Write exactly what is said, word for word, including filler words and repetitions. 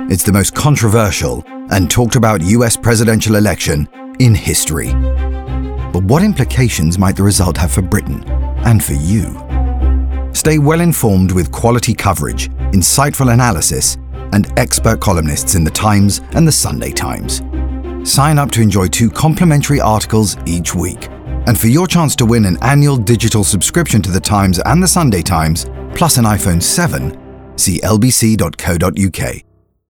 It's the most controversial and talked about U S presidential election in history. But what implications might the result have for Britain and for you? Stay well informed with quality coverage, insightful analysis, and expert columnists in The Times and The Sunday Times. Sign up to enjoy two complimentary articles each week. And for your chance to win an annual digital subscription to The Times and The Sunday Times, plus an iPhone seven, see L B C dot co dot U K.